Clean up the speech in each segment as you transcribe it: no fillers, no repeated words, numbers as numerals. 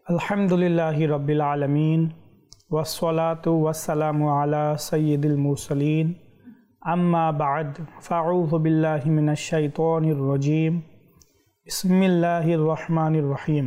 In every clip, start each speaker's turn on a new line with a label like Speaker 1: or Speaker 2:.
Speaker 1: अल्हम्दुलिल्लाहि रब्बिल आलमीन वस्सलातु वस्सलामु अला सय्यिदिल मुरसलीन अम्मा बाद फ़अऊज़ु बिल्लाहि मिनश शैतानिर रजीम बिस्मिल्लाहिर रहमानिर रहीम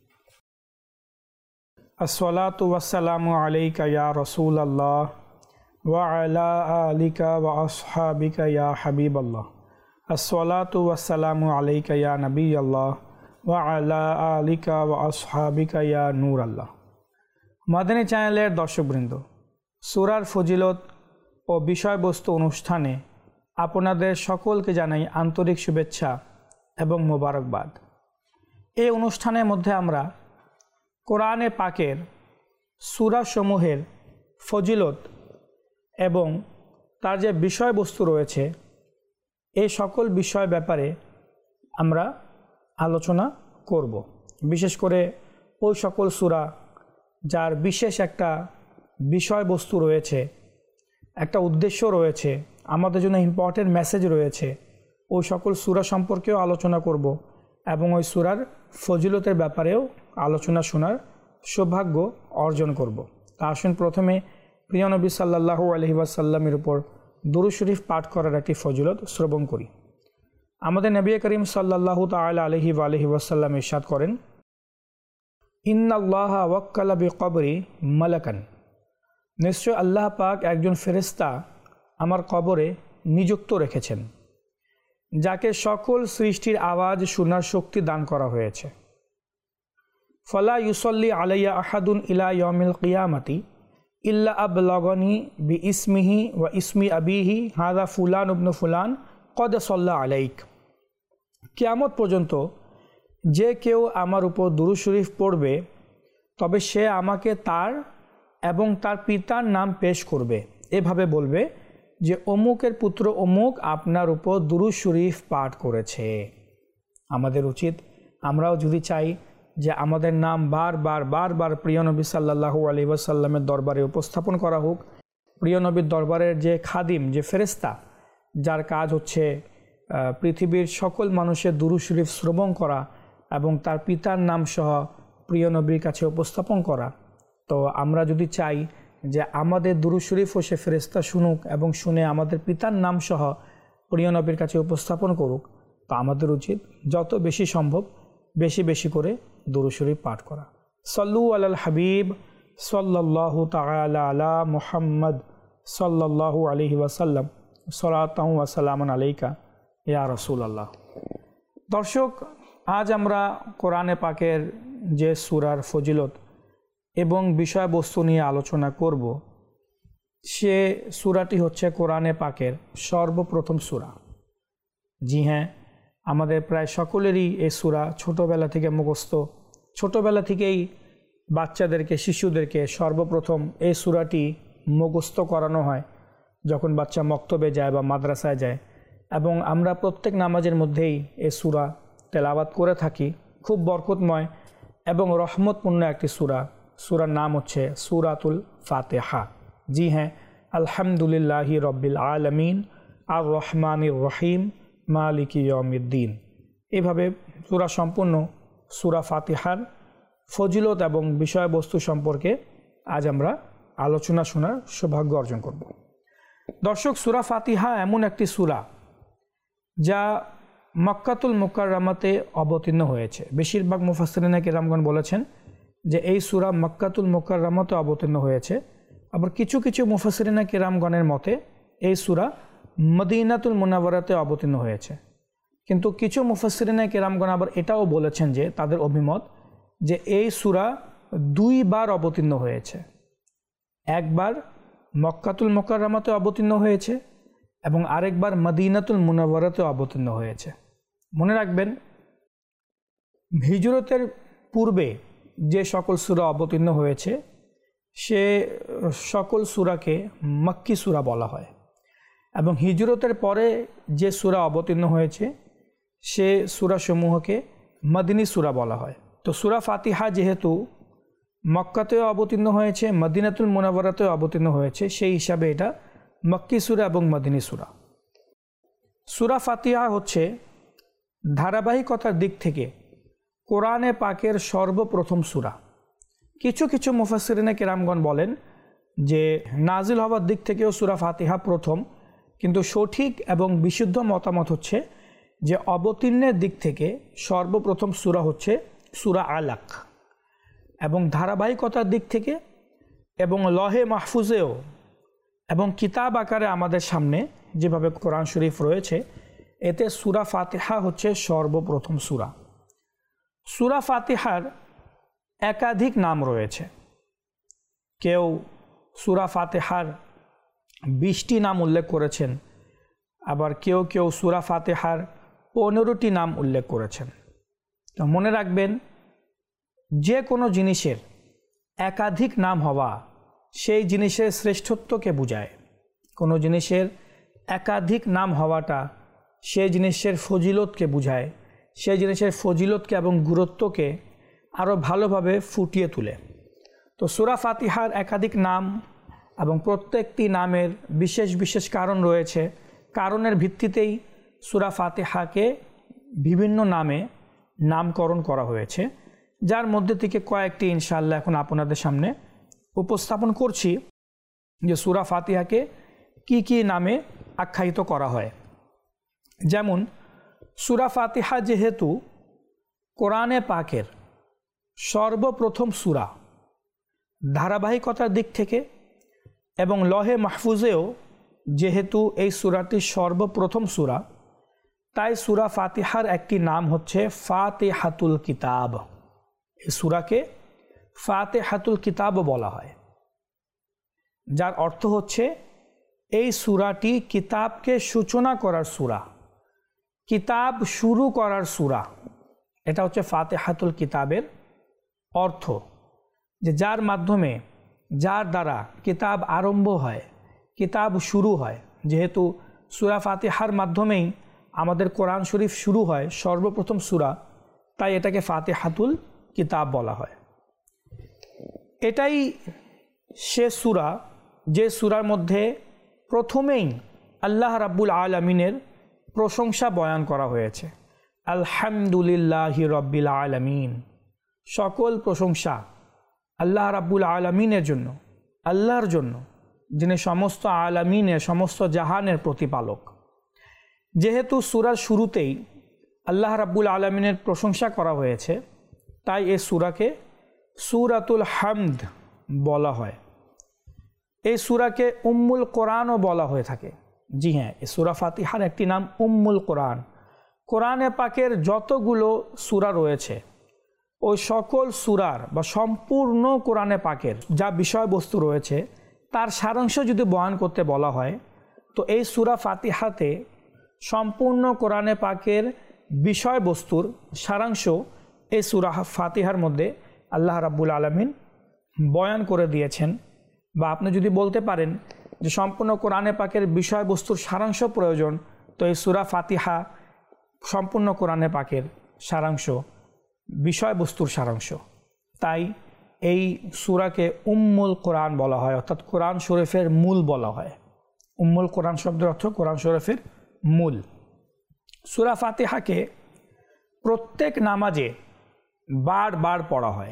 Speaker 1: अस्सलातु वस्सलामु अलैका या रसूलल्लाह व अला आलिका व अस्हाबिका या हबीबल्लाह अस्सलातु वस्सलामु अलैका या नबीयल्लाह व अला आलिका व अस्हाबिका या नूर अल्लाह। মাদানী চ্যানেলের দর্শকবৃন্দ, সূরার ফজিলত ও বিষয়বস্তু অনুষ্ঠানে আপনাদের সকলকে জানাই আন্তরিক শুভেচ্ছা এবং মোবারকবাদ। এই অনুষ্ঠানের মধ্যে আমরা কোরআনে পাকের সূরাসমূহের ফজিলত এবং তার যে বিষয়বস্তু রয়েছে এই সকল বিষয় ব্যাপারে আমরা আলোচনা করব। বিশেষ করে ওই সকল সূরা যার বিশেষ একটা বিষয়বস্তু রয়েছে, একটা উদ্দেশ্য রয়েছে, আমাদের জন্য ইম্পর্টেন্ট মেসেজ রয়েছে, ওই সকল সূরা সম্পর্কেও আলোচনা করব এবং ওই সূরার ফজিলতের ব্যাপারেও আলোচনা শোনার সৌভাগ্য অর্জন করব। তা আসুন প্রথমে প্রিয় নবী সাল্লাল্লাহু আলাইহি ওয়াসাল্লামের উপর দুরূদ শরীফ পাঠ করার একটি ফজিলত শ্রবণ করি। আমাদের নবী করিম সাল্লাল্লাহু তাআলা আলাইহি ওয়াসাল্লাম ইরশাদ করেন, ইন্নাল্লাহা ওয়াক্কালা বিকবরি মালাকান, নিশ্চয় আল্লাহ পাক একজন ফেরেশতা আমার কবরে নিযুক্ত রেখেছেন, যাকে সকল সৃষ্টির আওয়াজ শোনার শক্তি দান করা হয়েছে। ফালা ইউসাল্লি আলাইয়া আহাদুন ইলা ইয়াউমিল কিয়ামাতি ইল্লা আবলাগনি বিইসমিহি ওয়া ইসমি আবিহি হাযা ফুলান ইবনু ফুলান কদ সাল্লা আলাইক। কিয়ামত পর্যন্ত যে কেউ আমার উপর দুরূদ শরীফ পড়বে তবে সে আমাকে তার এবং তার পিতার নাম পেশ করবে, এভাবে বলবে যে অমুকের পুত্র অমুক আপনার উপর দুরূদ শরীফ পাঠ করেছে। আমাদের উচিত আমরাও যদি চাই যে আমাদের নাম বারবার প্রিয় নবী সাল্লাল্লাহু আলাইহি ওয়াসাল্লামের দরবারে উপস্থাপন করা হোক, প্রিয় নবীর দরবারের যে খাদিম, যে ফেরেশতা, যার কাজ হচ্ছে পৃথিবীর সকল মানুষের দুরূদ শরীফ শ্রবণ করা এবং তার পিতার নাম সহ প্রিয় নবীর কাছে উপস্থাপন করা, তো আমরা যদি চাই যে আমাদের দুরূদ শরীফও সে ফেরেশতা শুনুক এবং শুনে আমাদের পিতার নাম সহ প্রিয় নবীর কাছে উপস্থাপন করুক, তো আমাদের উচিত যত বেশি সম্ভব বেশি করে দুরূদ শরীফ পাঠ করা। সল্লু আলাল হাবিব সাল্লাল্লাহু তাআলা আলা মুহাম্মদ সাল্লাল্লাহু আলাইহি ওয়াসাল্লাম সলাতাহু ওয়া সালামান আলাইকা ইয়া রাসূলুল্লাহ। দর্শক, আজ আমরা কোরআনে পাকের যে সূরার ফজিলত এবং বিষয়বস্তু নিয়ে আলোচনা করব, সে সূরাটি হচ্ছে কোরআনে পাকের সর্বপ্রথম সূরা। জি হ্যাঁ, আমাদের প্রায় সকলেরই এই সূরা ছোটোবেলা থেকে মুখস্থ। ছোটোবেলা থেকেই বাচ্চাদেরকে, শিশুদেরকে সর্বপ্রথম এই সূরাটি মুখস্থ করানো হয় যখন বাচ্চা মক্তবে যায় বা মাদ্রাসায় যায়, এবং আমরা প্রত্যেক নামাজের মধ্যেই এই সূরা তেলাওয়াত করে থাকি। খুব বরকতময় এবং রহমতপূর্ণ একটি সূরা। সূরার নাম হচ্ছে সূরাতুল ফাতিহা। জি হ্যাঁ, আলহামদুলিল্লাহি রব্বিল আলামিন আর রহমানির রহিম মালিকি ইয়াউমিদ্দিন। এভাবে সূরা সম্পূর্ণ সূরা ফাতিহার ফজিলত এবং বিষয়বস্তু সম্পর্কে আজ আমরা আলোচনা শোনার সৌভাগ্য অর্জন করব। দর্শক, সূরা ফাতিহা এমন একটি সূরা যা মক্কাতুল মুকাররমাতে অবতীর্ণ হয়েছে। বেশিরভাগ মুফাসসিরিনে কিরামগণ বলেছেন যে এই সূরা মক্কাতুল মুকাররমাতে অবতীর্ণ হয়েছে। আবার কিছু মুফাসসিরিনে কিরামগণের মতে এই সূরা মদিনাতুল মুনাওয়ারাতে অবতীর্ণ হয়েছে। কিন্তু কিছু মুফাসসিরিনে কিরামগণ আবার এটাও বলেছেন যে তাদের অভিমত যে এই সূরা দুইবার অবতীর্ণ হয়েছে। একবার মক্কাতুল মুকাররমাতে অবতীর্ণ হয়েছে এবং আরেকবার মদিনাতুল মুনাওয়ারাতে অবতীর্ণ হয়েছে। মনে রাখবেন, হিজরতের পূর্বে যে সকল সূরা অবতীর্ণ হয়েছে সে সকল সূরাকে মক্কি সূরা বলা হয়, এবং হিজরতের পরে যে সূরা অবতীর্ণ হয়েছে সে সূরাসমূহকে মদিনী সূরা বলা হয়। তো সূরা ফাতিহা যেহেতু মক্কাতেও অবতীর্ণ হয়েছে, মদিনাতুল মুনাওয়ারাতেও অবতীর্ণ হয়েছে, সেই হিসাবে এটা মক্কি সূরা এবং মদিনী সূরা। সূরা ফাতিহা হচ্ছে ধারাবাহিকতার দিক থেকে কোরআনে পাকের সর্বপ্রথম সূরা। কিছু কিছু মুফাসসিরিনে কেরামগণ বলেন যে নাজিল হওয়ার দিক থেকেও সূরা ফাতিহা প্রথম, কিন্তু সঠিক এবং বিশুদ্ধ মতামত হচ্ছে যে অবতীর্ণের দিক থেকে সর্বপ্রথম সূরা হচ্ছে সূরা আলাক, এবং ধারাবাহিকতার দিক থেকে এবং লহে মাহফুজেও এবং কিতাব আকারে আমাদের সামনে যেভাবে কোরআন শরীফ রয়েছে, এতে সূরা ফাতিহা হচ্ছে সর্বপ্রথম সূরা। সূরা ফাতিহার একাধিক নাম রয়েছে। কেউ সূরা ফাতিহার 20টি নাম উল্লেখ করেছেন, আবার কেউ কেউ সূরা ফাতিহার 15টি নাম উল্লেখ করেছেন। তো মনে রাখবেন, যে কোনো জিনিসের একাধিক নাম হওয়া সেই জিনিসের শ্রেষ্ঠত্বকে বোঝায়। কোনো জিনিসের একাধিক নাম হওয়াটা সেই জিনিসের ফজিলতকে বোঝায়, সেই জিনিসের ফজিলতকে এবং গুরুত্বকে আরও ভালোভাবে ফুটিয়ে তোলে। তো সূরা ফাতিহার একাধিক নাম এবং প্রত্যেকটি নামের বিশেষ বিশেষ কারণ রয়েছে। কারণের ভিত্তিতেই সূরা ফাতিহাকে বিভিন্ন নামে নামকরণ করা হয়েছে, যার মধ্যে থেকে কয়েকটি ইনশাআল্লাহ এখন আপনাদের সামনে উপস্থাপন করছি যে সূরা ফাতিহাকে কি কি নামে আখ্যায়িত করা হয়। যেমন সূরা ফাতিহা যেহেতু কোরআনে পাকের সর্বপ্রথম সূরা, ধারাবাহিকতার দিক থেকে এবং লহে মাহফুজেও যেহেতু এই সূরাটি সর্বপ্রথম সূরা, তাই সূরা ফাতিহার একটি নাম হচ্ছে ফাতিহাতুল কিতাব। এই সূরাকে ফাতিহাতুল কিতাব বলা হয়, যার অর্থ হচ্ছে এই সূরাটি কিতাবকে সূচনা করার সূরা, কিতাব শুরু করার সূরা। এটা হচ্ছে ফাতিহাতুল কিতাবের অর্থ, যে যার মাধ্যমে, যার দ্বারা কিতাব আরম্ভ হয়, কিতাব শুরু হয়। যেহেতু সূরা ফাতিহার মাধ্যমেই আমাদের কোরআন শরীফ শুরু হয়, সর্বপ্রথম সূরা, তাই এটাকে ফাতিহাতুল কিতাব বলা হয়। এটাই সে সূরা যে সূরার মধ্যে প্রথমেই আল্লাহ রাব্বুল আলামিনের প্রশংসা বয়ান করা হয়েছে। আলহামদুলিল্লাহি রাব্বিল আলামিন, সকল প্রশংসা আল্লাহ রাব্বুল আলামিনের জন্য, আল্লাহর জন্য, যিনি সমস্ত আলামিনের, সমস্ত জাহানের প্রতিপালক। যেহেতু সূরার শুরুতেই আল্লাহ রাব্বুল আলামিনের প্রশংসা করা হয়েছে, তাই এই সূরাকে সূরাতুল হামদ বলা হয়। এই সূরাকে উম্মুল কোরআনও বলা হয়ে থাকে। জি হ্যাঁ, এই সূরা ফাতিহার একটি নাম উম্মুল কোরআন। কোরআনে পাকের যতগুলো সূরা রয়েছে, ওই সকল সূরার বা সম্পূর্ণ কোরআনে পাকের যা বিষয়বস্তু রয়েছে তার সারাংশ যদি বয়ান করতে বলা হয়, তো এই সূরা ফাতিহাতে সম্পূর্ণ কোরআনে পাকের বিষয়বস্তুর সারাংশ এই সূরা ফাতিহার মধ্যে আল্লাহ রাব্বুল আলামিন বয়ান করে দিয়েছেন। বা আপনি যদি বলতে পারেন যে সম্পূর্ণ কোরআনে পাকের বিষয়বস্তুর সারাংশ প্রয়োজন, তো এই সূরা ফাতিহা সম্পূর্ণ কোরআনে পাকের সারাংশ, বিষয়বস্তুর সারাংশ। তাই এই সূরাকে উম্মুল কোরআন বলা হয়, অর্থাৎ কোরআন শরীফের মূল বলা হয়। উম্মুল কোরআন শব্দের অর্থ কোরআন শরীফের মূল। সূরা ফাতিহাকে প্রত্যেক নামাজে বারবার পড়া হয়।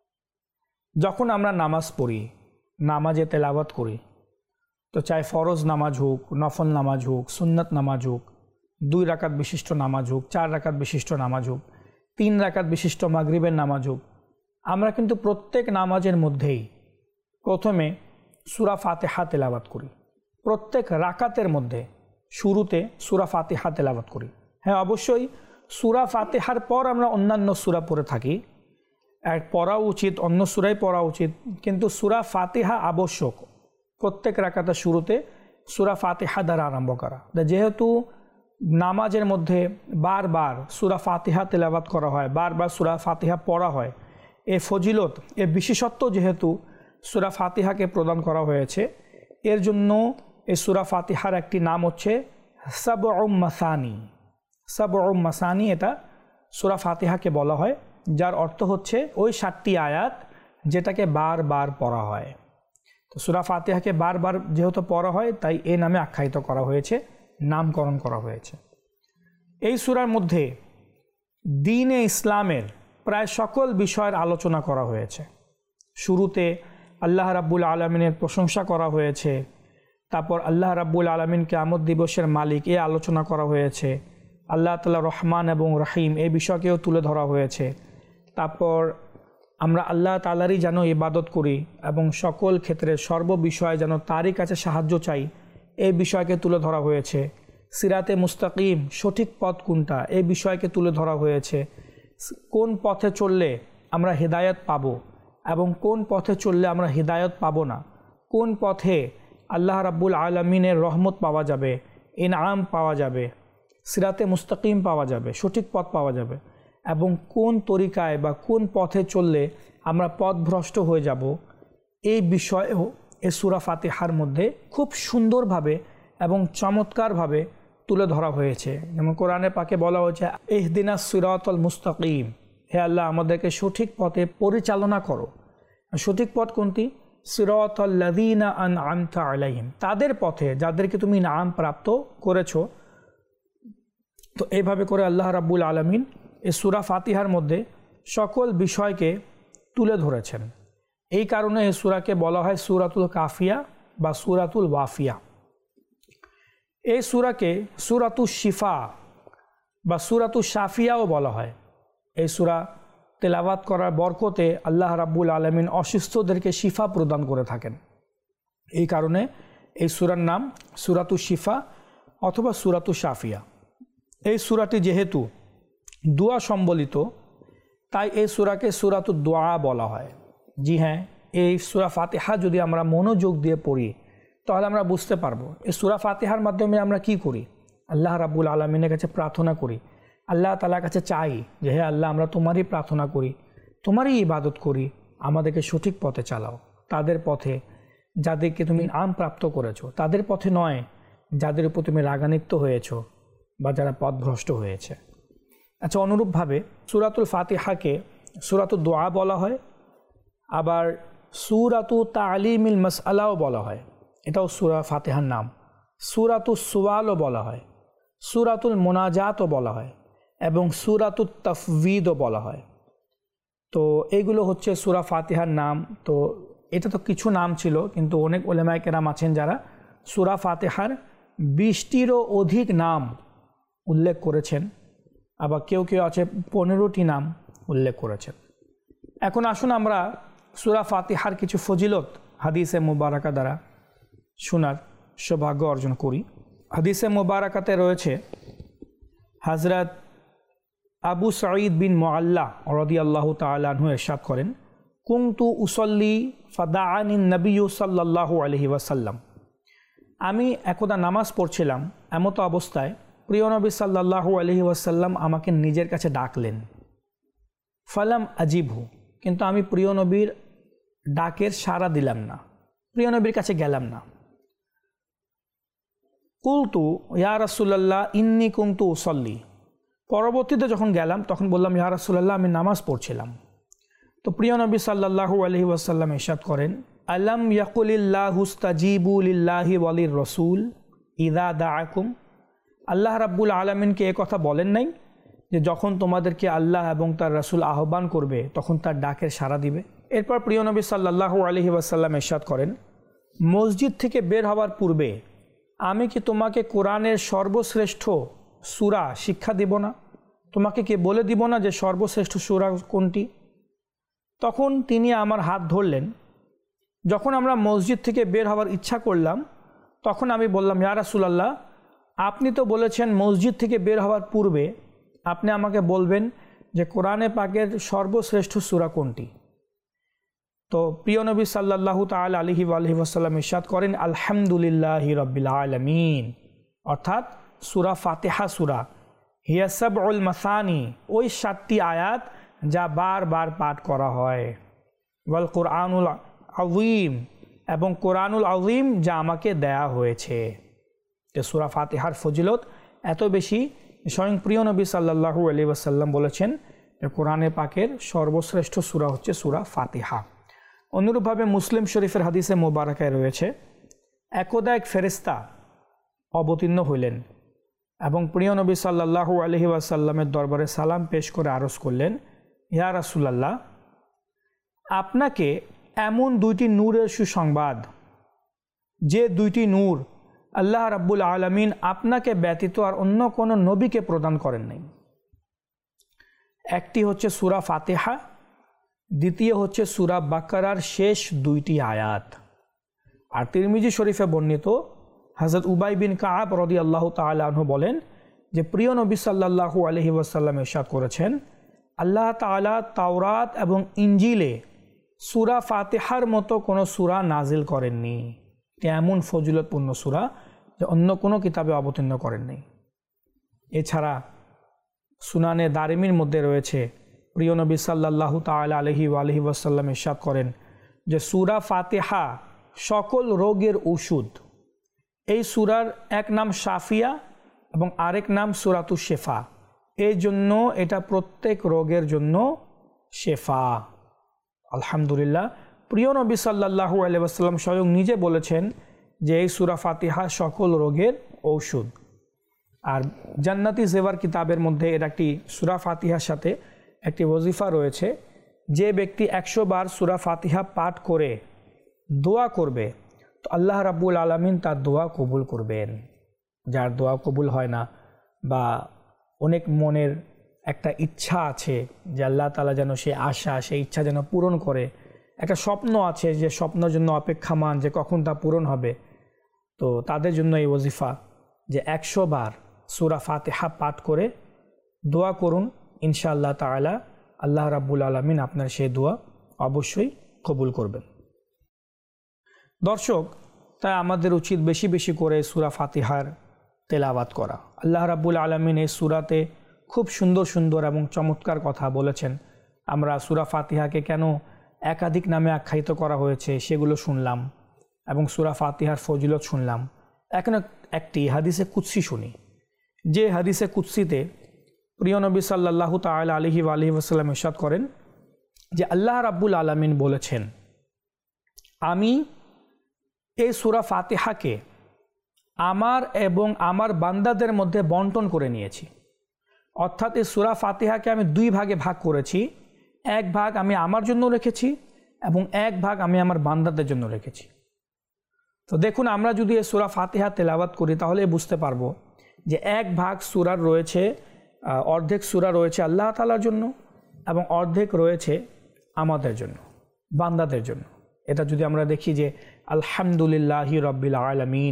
Speaker 1: যখন আমরা নামাজ পড়ি, নামাজে তেলাওয়াত করি, তো চাই ফরজ নামাজ হোক, নফল নামাজ হোক, সুন্নত নামাজ হোক, 2 রাকাত বিশিষ্ট নামাজ হোক, 4 রাকাত বিশিষ্ট নামাজ হোক, 3 রাকাত বিশিষ্ট মাগরিবের নামাজ হোক, আমরা কিন্তু প্রত্যেক নামাজের মধ্যেই প্রথমে সূরা ফাতিহা তেলাওয়াত করি। প্রত্যেক রাকাতের মধ্যে শুরুতে সূরা ফাতিহা তেলাওয়াত করি। হ্যাঁ, অবশ্যই সূরা ফাতিহার পর আমরা অন্যান্য সূরা পড়ে থাকি, পড়া উচিত, অন্য সূরাই পড়া উচিত, কিন্তু সূরা ফাতিহা আবশ্যক। প্রত্যেক রাকাতের শুরুতে সূরা ফাতিহা দ্বারা আরম্ভ করা। যেহেতু নামাজের মধ্যে বারবার সূরা ফাতিহা তেলাওয়াত করা হয়, বারবার সূরা ফাতিহা পড়া হয়, এই ফজিলত, এই বিশেষত্ব যেহেতু সূরা ফাতিহাকে প্রদান করা হয়েছে, এর জন্য এই সূরা ফাতিহার একটি নাম হচ্ছে সাবউম মাসানি। সাবউম মাসানি, এটা সূরা ফাতিহাকে বলা হয়, যার অর্থ হচ্ছে ওই 7টি আয়াত যেটাকে বারবার পড়া হয়। তো সূরা ফাতিহাকে বারবার যেহেতু পড়া হয়, তাই এই নামে আখ্যায়িত করা হয়েছে, নামকরণ করা হয়েছে। এই সূরার মধ্যে দ্বীনে ইসলামের প্রায় সকল বিষয়ের আলোচনা করা হয়েছে। শুরুতে আল্লাহ রাব্বুল আলামিনের প্রশংসা করা হয়েছে, তারপর আল্লাহ রাব্বুল আলামিন কিয়ামত দিবসের মালিক এ আলোচনা করা হয়েছে, আল্লাহ তাআলা রহমান এবং রহিম এই বিষয়কেও তুলে ধরা হয়েছে। তারপর আমরা আল্লাহ তাআলারই যেন ইবাদত করি এবং সকল ক্ষেত্রে সর্ববিষয়ে যেন তারই কাছে সাহায্য চাই, এই বিষয়কে তুলে ধরা হয়েছে। সিরাতে মুস্তাকিম সঠিক পথ কোনটা এই বিষয়কে তুলে ধরা হয়েছে। কোন পথে চললে আমরা হিদায়াত পাব এবং কোন পথে চললে আমরা হিদায়াত পাব না, কোন পথে আল্লাহ রাব্বুল আলামিনের রহমত পাওয়া যাবে, ইনআম পাওয়া যাবে, সিরাতে মুস্তাকিম পাওয়া যাবে, সঠিক পথ পাওয়া যাবে, এবং কোন তরিকায় বা কোন পথে চললে আমরা পথভ্রষ্ট হয়ে যাব, এই বিষয়েও এই সূরা ফাতিহার মধ্যে খুব সুন্দরভাবে এবং চমৎকারভাবে তুলে ধরা হয়েছে। যেমন কোরআনে পাকে বলা হয়েছে ইহদিনাস সিরাতাল মুস্তাকিম, হে আল্লাহ আমাদেরকে সঠিক পথে পরিচালনা করো। সঠিক পথ কোনটি? সিরাতাল লাযিনা আনআমতা আলাইহিম, তাদের পথে যাদেরকে তুমি ইনআম প্রাপ্ত করেছো। তো এইভাবে করে আল্লাহ রাব্বুল আলামিন এই সূরা ফাতিহার মধ্যে সকল বিষয়কে তুলে ধরেছেন। এই কারণে এই সূরাকে বলা হয় সূরাতুল কাফিয়া বা সূরাতুল ওয়াফিয়া। এই সূরাকে সূরাতুশ শিফা বা সূরাতুশ শাফিয়াও বলা হয়। এই সূরা তেলাওয়াত করার বরকতে আল্লাহ রাব্বুল আলামিন অসুস্থদেরকে শিফা প্রদান করে থাকেন। এই কারণে এই সূরার নাম সূরাতুশ শিফা অথবা সূরাতুশ শাফিয়া। এই সূরাটি যেহেতু দোয়া সম্বলিত, তাই এই সূরাকে সূরাতুদ দোয়া বলা হয়। জি হ্যাঁ, এই সূরা ফাতিহা যদি আমরা মনোযোগ দিয়ে পড়ি তাহলে আমরা বুঝতে পারবো এই সূরা ফাতিহার মাধ্যমে আমরা কি করি। আল্লাহ রাব্বুল আলামিনের কাছে প্রার্থনা করি, আল্লাহ তাআলার কাছে চাই যে হে আল্লাহ আমরা তোমারই প্রার্থনা করি, তোমারই ইবাদত করি, আমাদেরকে সঠিক পথে চালাও, তাদের পথে যাদেরকে তুমি ইনআম প্রাপ্ত করেছো, তাদের পথে নয় যাদের উপর তুমি রাগান্বিত হয়েছো বা যারা পথভ্রষ্ট হয়েছে। আচ্ছা, অনুরূপভাবে সূরাতুল ফাতিহাকে সূরাতুদ দোয়া বলা হয়, আবার সূরাতু তালিমিল মাসআলাও বলা হয়, এটাও সূরা ফাতিহার নাম। সূরাতুস সুওয়ালও বলা হয়, সূরাতুল মুনাজাতও বলা হয় এবং সূরাতুত তাফওয়িদও বলা হয়। তো এইগুলো হচ্ছে সূরা ফাতিহার নাম। তো এটা তো কিছু নাম ছিল, কিন্তু অনেক উলামায়ে কেরাম আছেন যারা সূরা ফাতিহার 20টিরও অধিক নাম উল্লেখ করেছেন, আবার কেউ কেউ আছে 15টি নাম উল্লেখ করেছেন। এখন আসুন আমরা সূরা ফাতিহার কিছু ফজিলত হাদিসে মুবারাকা দ্বারা শোনার সৌভাগ্য অর্জন করি। হাদিসে মুবারাকাতে রয়েছে হযরত আবু সাঈদ বিন মুআল্লা রাদিয়াল্লাহু তাআলা আনহু ইরশাদ করেন, কুনতু উসাল্লি ফাদাআনি নবিয়্যু সাল্লাল্লাহু আলাইহি ওয়াসাল্লাম, আমি একদা নামাজ পড়ছিলাম, এমত অবস্থায় প্রিয় নবী সাল্লাল্লাহু আলাইহি ওয়াসাল্লাম আমাকে নিজের কাছে ডাকলেন। ফালাম আজিবহু, কিন্তু আমি প্রিয় নবীর ডাকের সাড়া দিলাম না, প্রিয় নবীর কাছে গেলাম না। কুলতু ইয়া রাসূলুল্লাহ ইন্নী কুনতু উসাল্লি, পরবর্তীতে যখন গেলাম তখন বললাম ইয়া রাসূলুল্লাহ আমি নামাজ পড়ছিলাম। তো প্রিয় নবী সাল্লাল্লাহু আলাইহি ওয়াসাল্লাম ইরশাদ করেন, আলাম ইয়াকুলিল্লাহু ইস্তাজিবু লিল্লাহি ওয়ালির রাসূল ইযা দাআকুম, আল্লাহ রাব্বুল আলামিনকে এ কথা বলেন নাই যে যখন তোমাদেরকে আল্লাহ এবং তার রাসূল আহ্বান করবে তখন তার ডাকের সাড়া দিবে। এরপর প্রিয় নবী সাল্লাল্লাহু আলাইহি ওয়াসাল্লাম ইরশাদ করেন, মসজিদ থেকে বের হওয়ার পূর্বে আমি কি তোমাকে কোরআনের সর্বশ্রেষ্ঠ সূরা শিক্ষা দিব না? তোমাকে কি বলে দিব না যে সর্বশ্রেষ্ঠ সূরা কোনটি? তখন তিনি আমার হাত ধরলেন। যখন আমরা মসজিদ থেকে বের হওয়ার ইচ্ছা করলাম তখন আমি বললাম, ইয়া রাসূলুল্লাহ আপনি তো বলেছেন মসজিদ থেকে বের হওয়ার পূর্বে আপনি আমাকে বলবেন যে কোরআনে পাকের সর্বশ্রেষ্ঠ সূরা কোনটি। তো প্রিয় নবী সাল্লাল্লাহু তাআলা আলাইহি ওয়াসাল্লাম ইরশাদ করেন, আলহামদুলিল্লাহি রাব্বিল আলামিন, অর্থাৎ সূরা ফাতিহা সূরা হিয়া সাবউল মাসানি, ওই 7টি আয়াত যা বারবার পাঠ করা হয়, ওয়াল কুরআনুল আযীম, এবং কোরআনুল আযীম যা আমাকে দেয়া হয়েছে। তো সূরা ফাতিহার ফজিলত এত বেশি, স্বয়ং প্রিয় নবী সাল্লাল্লাহু আলাইহি ওয়াসাল্লাম বলেছেন যে কোরআনে পাকের সর্বশ্রেষ্ঠ সূরা হচ্ছে সূরা ফাতিহা। অনুরূপভাবে মুসলিম শরীফের হাদিসে মুবারাকায় রয়েছে, একদা এক ফেরেশতা অবতীর্ণ হইলেন এবং প্রিয় নবী সাল্লাল্লাহু আলাইহি ওয়াসাল্লামের দরবারে সালাম পেশ করে আরজ করলেন, ইয়া রাসূলুল্লাহ আপনাকে এমন দুইটি নূরের সুসংবাদ, যে দুইটি নূর আল্লাহ রাব্বুল আলামিন আপনাকে ব্যতীত আর অন্য কোনো নবীকে প্রদান করেন নাই। একটি হচ্ছে সূরা ফাতিহা, দ্বিতীয় হচ্ছে সূরা বাকারার শেষ দুইটি আয়াত। আর তিরমিজি শরীফে বর্ণিত হযরত উবাই বিন কাব রাদিয়াল্লাহু তাআলা আনহু বলেন যে প্রিয় নবী সাল্লাল্লাহু আলাইহি ওয়াসাল্লাম ইরশাদ করেছেন, আল্লাহ তাআলা তাওরাত এবং ইনজিলে সূরা ফাতিহার মতো কোনো সূরা নাজিল করেননি। এমন ফজিলতপূর্ণ সূরা যে অন্য কোনো কিতাবে অবতীর্ণ করেননি। এছাড়া সুনানে দারিমির মধ্যে রয়েছে, প্রিয় নবী সাল্লাল্লাহু তাআলা আলাইহি ওয়াসাল্লাম ইরশাদ করেন যে সূরা ফাতিহা সকল রোগের ঔষধ। এই সূরার এক নাম শাফিয়া এবং আরেক নাম সূরাতুশ শিফা। এই জন্য এটা প্রত্যেক রোগের জন্য শেফা। আলহামদুলিল্লাহ, প্রিয় নবী সাল্লাল্লাহু আলাইহি ওয়াসাল্লাম স্বয়ং নিজে বলেছেন যে এই সূরা ফাতিহা সকল রোগের ঔষধ। আর জান্নাতি জেবার কিতাবের মধ্যে এর একটি সূরা ফাতিহার সাথে একটি ওজিফা রয়েছে, যে ব্যক্তি 100 বার সূরা ফাতিহা পাঠ করে দোয়া করবে তো আল্লাহ রাব্বুল আলামিন তার দোয়া কবুল করবেন। যার দোয়া কবুল হয় না বা অনেক মনের একটা ইচ্ছা আছে যে আল্লাহ তাআলা যেন সে আশা, সেই ইচ্ছা যেন পূরণ করে, একটা স্বপ্ন আছে যে স্বপ্নের জন্য অপেক্ষামান যে কখন তা পূরণ হবে, তো তাদের জন্য এই ওজিফা যে 100 বার সূরা ফাতিহা পাঠ করে দোয়া করুন, ইনশাআল্লাহ তাআলা আল্লাহ রাব্বুল আলামিন আপনার সেই দোয়া অবশ্যই কবুল করবেন। দর্শক, তাই আমাদের উচিত বেশি বেশি করে সূরা ফাতিহার তেলাওয়াত করা। আল্লাহ রাব্বুল আলামিন এই সূরাতে খুব সুন্দর সুন্দর এবং চমৎকার কথা বলেছেন। আমরা সূরা ফাতিহাকে কেন একাধিক নামে আখ্যায়িত করা হয়েছে সেগুলো শুনলাম এবং সূরা ফাতিহার ফজিলত শুনলাম। এখন একটি হাদিসে কুদসি শুনি, যে হাদিসে কুদসিতে প্রিয় নবী সাল্লাল্লাহু তাআলা আলাইহি ওয়াসাল্লাম ইরশাদ করেন যে আল্লাহ রাব্বুল আলামিন বলেছেন, আমি এই সূরা ফাতিহাকে আমার এবং আমার বান্দাদের মধ্যে বন্টন করে নিয়েছি। অর্থাৎ এই সূরা ফাতিহাকে আমি 2 ভাগে ভাগ করেছি। এক ভাগ আমি আমার জন্য রেখেছি এবং এক ভাগ আমি আমার বান্দাদের জন্য রেখেছি। তো দেখুন, আমরা যদি এই সূরা ফাতিহা তেলাওয়াত করি তাহলে বুঝতে পারবো যে এক ভাগ সূরার রয়েছে, অর্ধেক সূরা রয়েছে আল্লাহ তাআলার জন্য এবং অর্ধেক রয়েছে আমাদের জন্য, বান্দাদের জন্য। এটা যদি আমরা দেখি যে আলহামদুলিল্লাহি রাব্বিল আলামিন,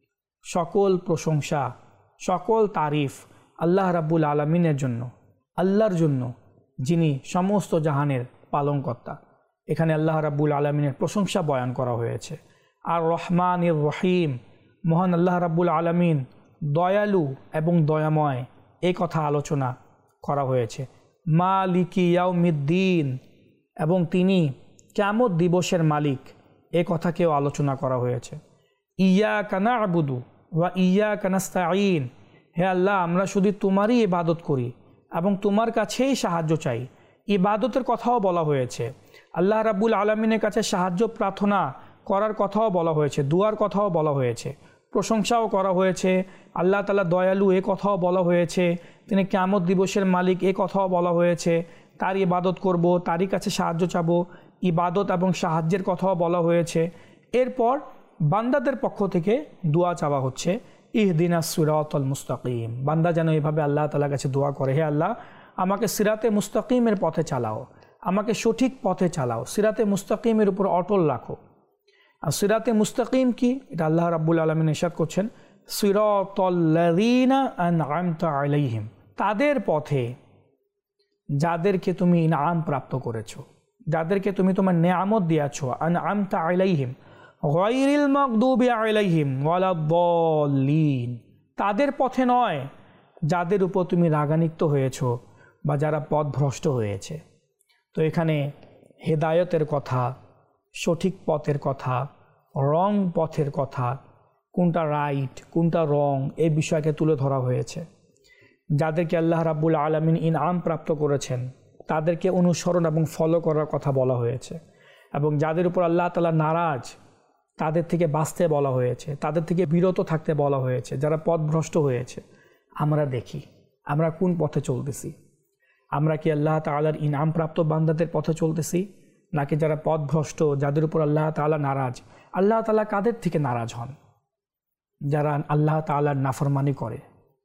Speaker 1: সকল প্রশংসা, সকল তারিফ আল্লাহ রাব্বুল আলামিনের জন্য, আল্লাহর জন্য, যিনি সমস্ত জাহানের পালনকর্তা। এখানে আল্লাহ রাব্বুল আলামিনের প্রশংসা বয়ান করা হয়েছে। আর রহমানির রহিম, মহান আল্লাহ রাব্বুল আলামিন দয়ালু এবং দয়াময়, এই কথা আলোচনা করা হয়েছে। মালিকি ইয়াউমিদ্দিন, এবং তিনি কিয়ামত দিবসের মালিক, এই কথাকেও আলোচনা করা হয়েছে। ইয়াকা না'বুদু ওয়া ইয়াকা নাস্তাঈন, হে আল্লাহ, আমরা শুধু তোমারই ইবাদত করি এবং তোমার কাছেই সাহায্য চাই। ইবাদতের কথাও বলা হয়েছে, আল্লাহ রাব্বুল আলামিনের কাছে সাহায্য প্রার্থনা করার কথাও বলা হয়েছে, দুয়ার কথাও বলা হয়েছে, প্রশংসাও করা হয়েছে। আল্লাহ তাআলা দয়ালু, এ কথাও বলা হয়েছে। তিনি কিয়ামত দিবসের মালিক, এ কথাও বলা হয়েছে। তার ইবাদত করব, তারই কাছে সাহায্য চাব, ইবাদত এবং সাহায্যের কথাও বলা হয়েছে। এরপর বান্দাদের পক্ষ থেকে দোয়া চাওয়া হচ্ছে, ইহদিনাস সিরাতাল মুস্তাকিম। বান্দা যেন এভাবে আল্লাহ তাআলার কাছে দোয়া করে, হে আল্লাহ, আমাকে সিরাতে মুস্তাকিমের পথে চালাও, আমাকে সঠিক পথে চালাও, সিরাতে মুস্তাকিমের উপর অটল রাখো। আর সিরাতে মুস্তাকিম কি, এটা আল্লাহ রাব্বুল আলামিন ইরশাদ করছেন, সিরাতাল্লাযীনা আন'আমতা আলাইহিম, তাদের পথে যাদেরকে তুমি ইনআম প্রাপ্ত করেছো, যাদেরকে তুমি তোমার নেয়ামত দিয়েছো। আন'আমতা আলাইহিম গায়রিল মাগদুবি আলাইহিম ওয়ালাদ-দাল্লিন, তাদের পথে নয় যাদের উপর তুমি রাগান্বিত হয়েছো বা যারা পথভ্রষ্ট হয়েছে। তো এখানে হেদায়েতের কথা, সঠিক পথের কথা, রং পথের কথা, কোনটা রাইট কোনটা রং, এই বিষয়কে তুলে ধরা হয়েছে। যাদেরকে আল্লাহ রাব্বুল আলামিন ইনআম প্রাপ্ত করেছেন তাদেরকে অনুসরণ এবং ফলো করার কথা বলা হয়েছে, এবং যাদের উপর আল্লাহ তাআলা নারাজ তাদের থেকে বাঁচতে বলা হয়েছে, তাদের থেকে বিরত থাকতে বলা হয়েছে। যারা পথভ্রষ্ট হয়েছে, আমরা দেখি আমরা কোন পথে চলতেছি। আমরা কি আল্লাহ তাআলার ইনআম প্রাপ্ত বান্দাদের পথে চলতেছি, নাকি যারা পথভ্রষ্ট, যাদের উপর আল্লাহ তাআলা নারাজ? আল্লাহ তাআলা কাদের থেকে নারাজ হন? যারা আল্লাহ তাআলার নাফরমানি করে,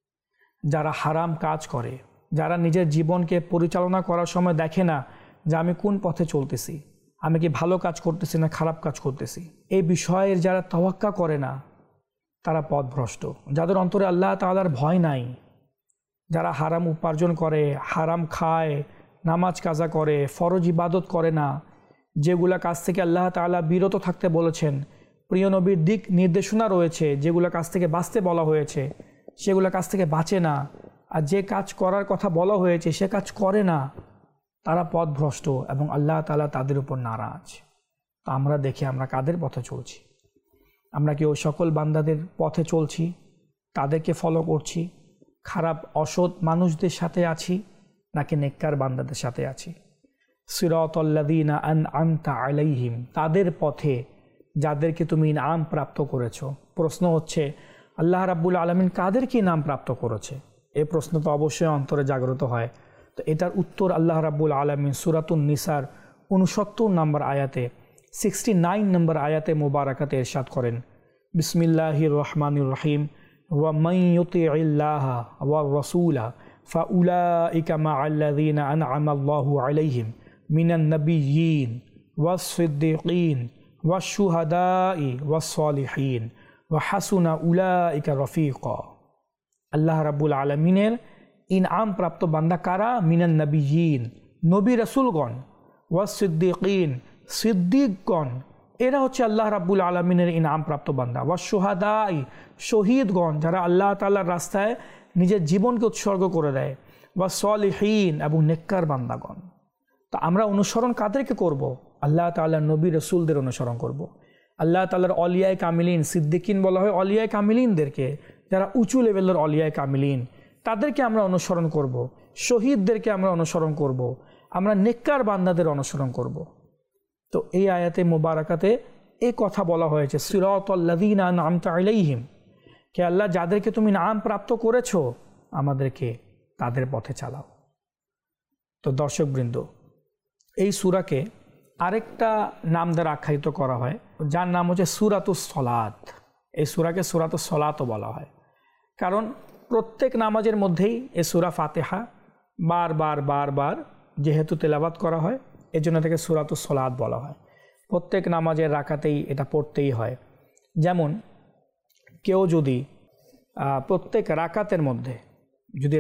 Speaker 1: যারা হারাম কাজ করে, যারা নিজের জীবনকে পরিচালনা করার সময় দেখে না যে আমি কোন পথে চলতেছি, আমি কি ভালো কাজ করতেছি না খারাপ কাজ করতেছি, এই বিষয়ের যারা তাওয়াক্কা করে না, তারা পথভ্রষ্ট। যাদের অন্তরে আল্লাহ তাআলার ভয় নাই, যারা হারাম উপার্জন করে, হারাম খায়, নামাজ কাজা করে, ফরজ ইবাদত করে না, যেগুলা কাজ থেকে আল্লাহ তাআলা বিরত থাকতে বলেছেন, প্রিয় নবীর দিক নির্দেশনা রয়েছে, যেগুলো কাজ থেকে বাঁচতে বলা হয়েছে সেগুলো কাজ থেকে বাঁচে না, আর যে কাজ করার কথা বলা হয়েছে সে কাজ করে না, তারা পথভ্রষ্ট এবং আল্লাহ তাআলা তাদের উপর নারাজ। তো আমরা দেখি আমরা কাদের পথে চলছি? আমরা কি ওই সকল বান্দাদের পথে চলছি, তাদেরকে ফলো করছি, খারাপ অসৎ মানুষদের সাথে আছি, নাকি নেককার বান্দাদের সাথে আছি? সিরাতাল্লাযীনা আনআমতা আলাইহিম, তাদের পথে যাদেরকে তুমি ইনআম প্রাপ্ত করেছো। প্রশ্ন হচ্ছে আল্লাহ রাব্বুল আলামিন কাদেরকে ইনআম প্রাপ্ত করেছে? এই প্রশ্ন তো অবশ্যই অন্তরে জাগ্রত হয়। তো এটার উত্তর আল্লাহ রাব্বুল আলামিন সূরাতুন নিসার 69 নম্বর আয়াতে, 69 নম্বর আয়াতে মুবারাকাতে ইরশাদ করেন, বিসমিল্লাহির রহমানির রহিম, ওয়া মান ইউতিইল্লাহা ওয়ার রাসূলা ফাউলাইকা মাআল্লাযীনা আনআমা আল্লাহু আলাইহিম মিনান নাবিয়্যিন ওয়াস সিদ্দীকিন ওয়াশ শুহাদাই ওয়াস সালিহিন ওয়া হাসুনা উলাইকা রফিকা। আল্লাহ রাব্বুল আলামিনের ইনআম প্রাপ্ত বান্দা কারা? মিনান নাবিয়্যিন, নবী রাসূলগণ, ওয়াস সিদ্দীকিন, সিদ্দিকগণ, এরা হচ্ছে আল্লাহ রাব্বুল আলামিনের ইনআম প্রাপ্ত বান্দা। ওয়াশ শুহাদাই, শহীদগণ, যারা আল্লাহ তাআলার রাস্তায় নিজের জীবনকে উৎসর্গ করে দেয়। ওয়াস সালিহিন, এবং নেককার বান্দাগণ। তো আমরা অনুসরণ কাদেরকে করব? আল্লাহ তাআলার নবী রাসূলদের অনুসরণ করব। আল্লাহ তাআলার অলিয়ায়ে কামিলিন, সিদ্দিকিন বলা হয় অলিয়ায়ে কামিলিনদেরকে, যারা উঁচু লেভেলের অলিয়ায়ে কামিলিন, তাদেরকে আমরা অনুসরণ করব। শহীদদেরকে আমরা অনুসরণ করব। আমরা নেককার বান্দাদের অনুসরণ করব। তো এই আয়াতে মুবারাকাতে এই কথা বলা হয়েছে, সিরাতাল্লাযীনা আনআমতা আলাইহিম, কে আল্লাহ যাদেরকে তুমি নাম প্রাপ্ত করেছো আমাদেরকে তাদের পথে চালাও। তো দর্শকবৃন্দ, এই সূরাকে আরেকটা নাম দ্বারা আখ্যায়িত করা হয়, যার নাম হচ্ছে সূরাতুস সলাত। এই সূরাকে সূরাতুস সলাতও বলা হয়, কারণ প্রত্যেক নামাজের মধ্যেই এই সূরা ফাতিহা বারবার যেহেতু তেলাওয়াত করা হয়, এজন্য থেকে সূরাতুস সলাত বলা হয়। প্রত্যেক নামাজের রাকাতেই এটা পড়তেই হয়। যেমন কেউ যদি প্রত্যেক রাকাতের মধ্যে যদি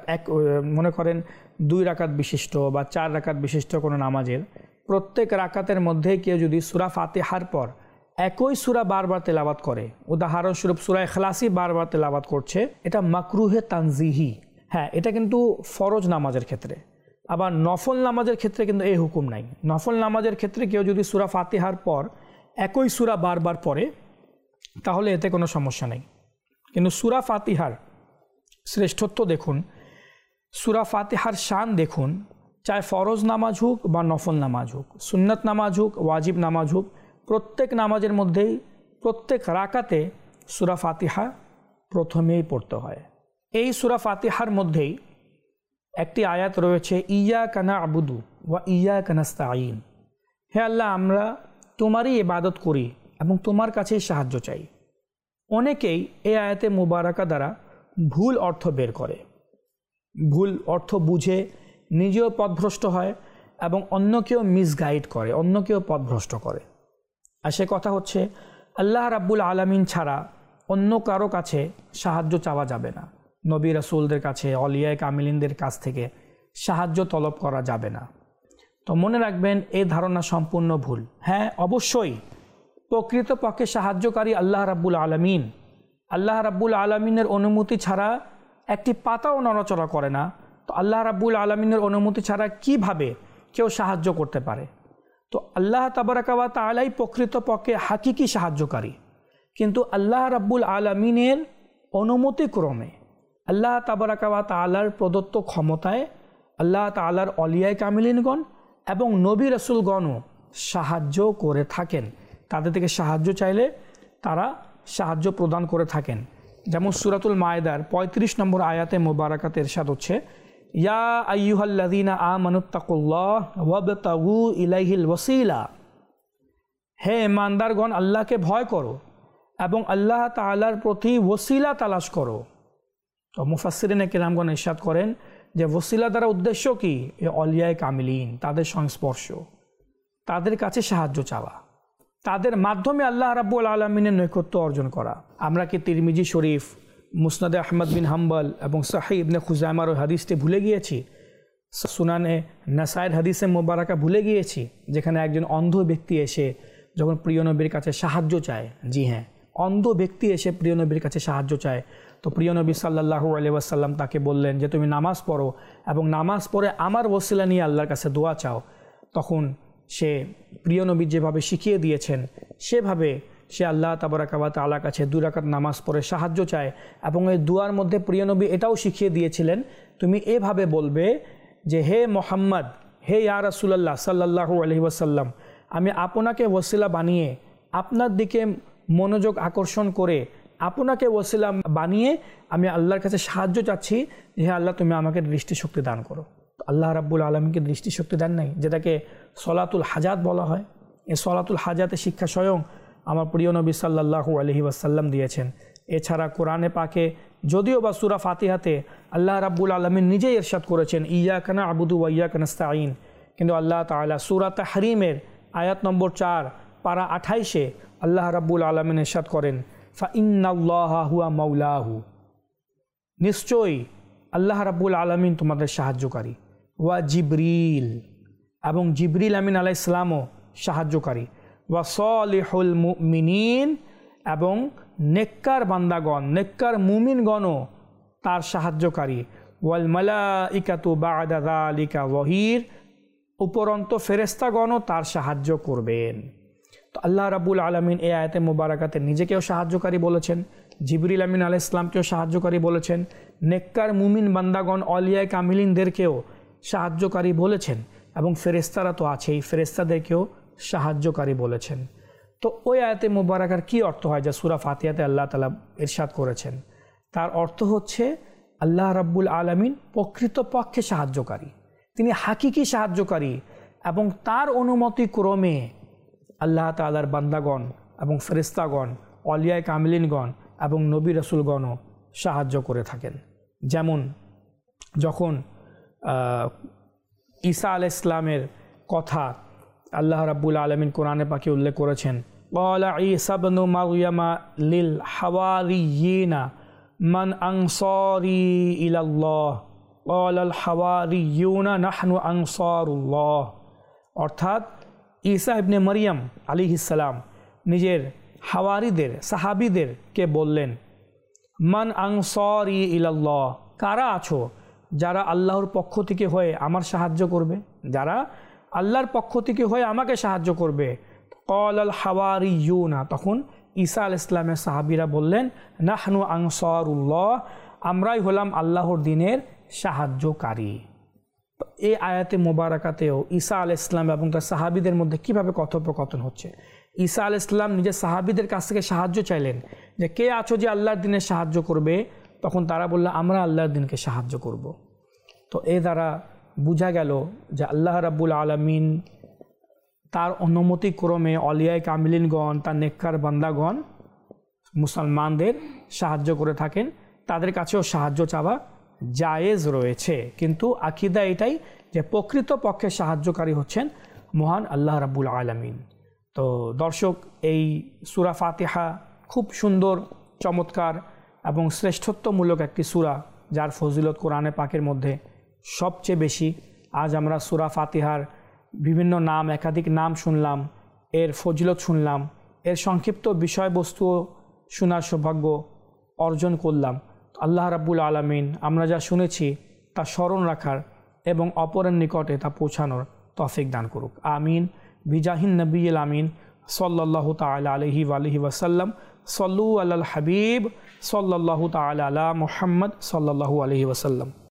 Speaker 1: মনে করেন 2 রাকাত বিশিষ্ট বা 4 রাকাত বিশিষ্ট কোনো নামাজের প্রত্যেক রাকাতের মধ্যে কেউ যদি সূরা ফাতিহার পর একই সূরা বারবার তেলাওয়াত করে, উদাহরণস্বরূপ সূরা ইখলাসই বারবার তেলাওয়াত করছে, এটা মাকরুহে তানজিহি। হ্যাঁ, এটা কিন্তু ফরজ নামাজের ক্ষেত্রে। আবার নফল নামাজের ক্ষেত্রে কিন্তু এই হুকুম নাই। নফল নামাজের ক্ষেত্রে কেউ যদি সূরা ফাতিহার পর একই সূরা বারবার পড়ে তাহলে এতে কোনো সমস্যা নেই। কিন্তু সূরা ফাতিহার শ্রেষ্ঠত্ব দেখুন, সূরা ফাতিহার শান দেখুন, চাই ফরজ নামাজ হোক বা নফল নামাজ হোক, সুন্নত নামাজ হোক, ওয়াজিব নামাজ হোক, প্রত্যেক নামাজের মধ্যেই প্রত্যেক রাকাতে সূরা ফাতিহা প্রথমেই পড়তে হয়। এই সূরা ফাতিহার মধ্যেই একটি আয়াত রয়েছে, ইয়াকা না'বুদু ওয়া ইয়াকা নাস্তাঈন, হে আল্লাহ আমরা তোমারই ইবাদত করি এবং তোমার কাছেই সাহায্য চাই। অনেকেই এই আয়াতে মুবারাকা দ্বারা ভুল অর্থ বের করে, ভুল অর্থ বুঝে নিজেও পথভ্রষ্ট হয় এবং অন্যকেও মিসগাইড করে, অন্যকেও পথভ্রষ্ট করে। আর সে কথা হচ্ছে আল্লাহ রাব্বুল আলামিন ছাড়া অন্য কারো কাছে সাহায্য চাওয়া যাবে না। নবী রাসূলদের কাছে, অলিয়ায়ে কামিলিনদের কাছ থেকে সাহায্য তলব করা যাবে না। তো মনে রাখবেন, এই ধারণা সম্পূর্ণ ভুল। হ্যাঁ, অবশ্যই প্রকৃতপক্ষে সাহায্যকারী আল্লাহ রাব্বুল আলামিন। আল্লাহ রাব্বুল আলামিনের অনুমতি ছাড়া একটি পাতাও নড়াচড়া করে না। তো আল্লাহ রাব্বুল আলামিনের অনুমতি ছাড়া কিভাবে কেউ সাহায্য করতে পারে? তো আল্লাহ তাবারাকা ওয়া তাআলাই প্রকৃতপক্ষে হাকিকি সাহায্যকারী। কিন্তু আল্লাহ রাব্বুল আলামিনের অনুমতিক্রমে আল্লাহ তাবারাকা ওয়া তাআলার প্রদত্ত ক্ষমতায় আল্লাহ তাআলার অলিয়ায়ে কামিলিনগণ এবং নবী রাসূলগণও সাহায্য করে থাকেন। তাদের থেকে সাহায্য চাইলে তারা সাহায্য প্রদান করে থাকেন। যেমন সূরাতুল মায়েদার 35 নম্বর আয়াতে মুবারাকাতে ইরশাদ হচ্ছে, ইয়া আইয়ুহাল্লাযীনা আমানুত্তাকুল্লাহ ওয়াবতাগু ইলাইহিল ওয়াসিলা, হে ইমানদারগণ আল্লাহকে ভয় করো এবং আল্লাহ তাআলার প্রতি ওসিলা তালাশ করো। তো মুফাসসিরিনে কিরামগণ ইরশাদ করেন যে ওসিলা দ্বারা উদ্দেশ্য কি? এ অলিয়ায়ে কামিলিন, তাদের সংস্পর্শ, তাদের কাছে সাহায্য চাওয়া, তাদের মাধ্যমে আল্লাহ রাব্বুল আলামিনের নৈকট্য অর্জন করা। আমরা কি তিরমিজি শরীফ, মুসনাদে আহমদ বিন হাম্বল এবং সহিহ ইবনে খুজাইমার হাদিসটি ভুলে গিয়েছি? সুনানে নাসাইর হাদিসে মোবারকা ভুলে গিয়েছি, যেখানে একজন অন্ধ ব্যক্তি এসে যখন প্রিয় নবীর কাছে সাহায্য চায়, জি হ্যাঁ, অন্ধ ব্যক্তি এসে প্রিয় নবীর কাছে সাহায্য চায়, তো প্রিয় নবী সাল্লাল্লাহু আলাইহি ওয়াসাল্লাম তাকে বললেন যে তুমি নামাজ পড়ো এবং নামাজ পড়ে আমার ওসিলা নিয়ে আল্লাহর কাছে দোয়া চাও। তখন সে প্রিয় নবী যেভাবে শিখিয়ে দিয়েছেন সেভাবে সে আল্লাহ তাবারাকা ওয়া তাআলার কাছে 2 রাকাত নামাজ পড়ে সাহায্য চায়। এবং এই দুয়ার মধ্যে প্রিয় নবী এটাও শিখিয়ে দিয়েছিলেন, তুমি এভাবে বলবে যে হে মোহাম্মদ, হে ইয়া রাসূলুল্লাহ সাল্লাল্লাহু আলাইহি ওয়াসাল্লাম, আমি আপনাকে ওসিলা বানিয়ে আপনার দিকে মনোযোগ আকর্ষণ করে আপনাকে ওসিলা বানিয়ে আমি আল্লাহর কাছে সাহায্য চাচ্ছি, হে আল্লাহ তুমি আমাকে দৃষ্টিশক্তি দান করো। আল্লাহ রাব্বুল আলামিনকে দৃষ্টিশক্তি দেন নাই, যেটাকে সলাতুল হাজাত বলা হয়। এই সলাতুল হাজাতের শিক্ষা স্বয়ং আমার প্রিয় নবী সাল্লাল্লাহু আলাইহি ওয়াসাল্লাম দিয়েছেন। এছাড়া কোরআনে পাকে যদিও বা সূরা ফাতিহাতে আল্লাহ রাব্বুল আলামিন নিজেই ইরশাদ করেছেন ইয়্যাকা না'বুদু ওয়া ইয়্যাকা নাস্তাঈন, কিন্তু আল্লাহ তাআলা সূরা তাহরিমের আয়াত নম্বর 4 পারা 28-এ আল্লাহ রাব্বুল আলামিন ইরশাদ করেন ফা ইন্নাল্লাহা হুয়া মাওলাহু, নিশ্চয়ই আল্লাহ রাব্বুল আলামিন তোমাদের সাহায্যকারী, ওয়া জিবরিল, এবং জিবরিল আমিন আলাইহিস সালামও সাহায্যকারী, ওয়া সালিহুল মুমিনিন, এবং নেককার বান্দাগণ, নেককার মুমিনগণও তার সাহায্যকারী, ওয়াল মালাইকাতু বা'দা যালিকা যহির, উপরন্ত ফেরেশতাগণও তার সাহায্য করবেন। তো আল্লাহ রাব্বুল আলামিন এই আয়াতে মুবারাকাতে নিজেকেও সাহায্যকারী বলেছেন, জিবরিল আমিন আলাইহিস সালামকেও সাহায্যকারী বলেছেন, নেককার মুমিন বান্দাগণ অলিয়ায়ে কামিলিনদেরকেও সাহায্যকারী বলেছেন, এবং ফেরেশতারা তো আছেই, ফেরেশতাদেরকেও সাহায্যকারী বলেছেন। তো ওই আয়াতে মুবারাকার কি অর্থ হয় যা সূরা ফাতিহাতে আল্লাহ তাআলা ইরশাদ করেছেন? তার অর্থ হচ্ছে আল্লাহ রাব্বুল আলামিন প্রকৃতপক্ষে সাহায্যকারী, তিনি হাকিকি সাহায্যকারী, এবং তার অনুমতি ক্রমে আল্লাহ তাআলার বান্দাগণ এবং ফেরেশতাগণ, অলিয়ায়ে কামিলিনগণ এবং নবী রাসূলগণও সাহায্য করে থাকেন। যেমন যখন ঈসা আলাইহিস সালামের কথা আল্লাহ রাব্বুল আলামিন কোরআনে পাকে উল্লেখ করেছেন, ক্বালা ঈসা ইবনু মারইয়ামা লিল হাওয়ারিয়িনা মান আনসারি ইলাল্লাহ ক্বালাল হাওয়ারিয়ুনা নাহনু আনসারুল্লাহ, অর্থাৎ ঈসা ইবনে মারইয়াম আলাইহিস সালাম নিজের হাওয়ারিদের, সাহাবীদেরকে বললেন, মান আনসারি ইলাল্লাহ, কারা আছো যারা আল্লাহর পক্ষ থেকে হয়ে আমার সাহায্য করবে, যারা আল্লাহর পক্ষ থেকে হয়ে আমাকে সাহায্য করবে। ক্বালাল হাওয়ারিয়ুনা, তখন ঈসা আলাইহিস সালামের সাহাবীরা বললেন, নাহনু আনসারুল্লাহ, আমরাই হলাম আল্লাহর দ্বীনের সাহায্যকারী। এই আয়াতে মোবারকাতেও ঈসা আলাইহিস সালাম এবং তার সাহাবীদের মধ্যে কিভাবে কথোপকথন হচ্ছে। ঈসা আলাইহিস সালাম নিজের সাহাবীদের কাছ থেকে সাহায্য চাইলেন যে কে আছো যে আল্লাহর দ্বীনের সাহায্য করবে, তখন তারা বলল আমরা আল্লাহর দ্বীনকে সাহায্য করব। তো এ দ্বারা বোঝা গেল যে আল্লাহ রাব্বুল আলামিন তার অনুমতি ক্রমে অলিয়ায়ে কামিলিনগণ, তার নেককার বান্দাগণ মুসলমানদের সাহায্য করে থাকেন, তাদের কাছেও সাহায্য চাওয়া জায়েজ রয়েছে। কিন্তু আকীদা এটাই যে প্রকৃতপক্ষে সাহায্যকারী হচ্ছেন মহান আল্লাহ রাব্বুল আলামিন। তো দর্শক, এই সূরা ফাতিহা খুব সুন্দর, চমৎকার এবং শ্রেষ্ঠত্বমূলক একটি সূরা, যার ফজিলত কোরআনে পাকের মধ্যে সবচেয়ে বেশি। আজ আমরা সূরা ফাতিহার বিভিন্ন নাম, একাধিক নাম শুনলাম, এর ফজিলত শুনলাম, এর সংক্ষিপ্ত বিষয়বস্তু শোনার সৌভাগ্য অর্জন করলাম। আল্লাহ রাব্বুল আলামিন আমরা যা শুনেছি তা স্মরণ রাখার এবং অপরের নিকটে তা পৌঁছানোর তৌফিক দান করুক। আমিন। বিজাহিন নবিয়্যিল আমিন সাল্লাল্লাহু তাআলা আলাইহি ওয়া আলিহি ওয়াসাল্লাম। সল্লু আলাল হাবিব সাল্লাল্লাহু তাআলা আলা মুহাম্মদ সাল্লাল্লাহু আলাইহি ওয়াসাল্লাম।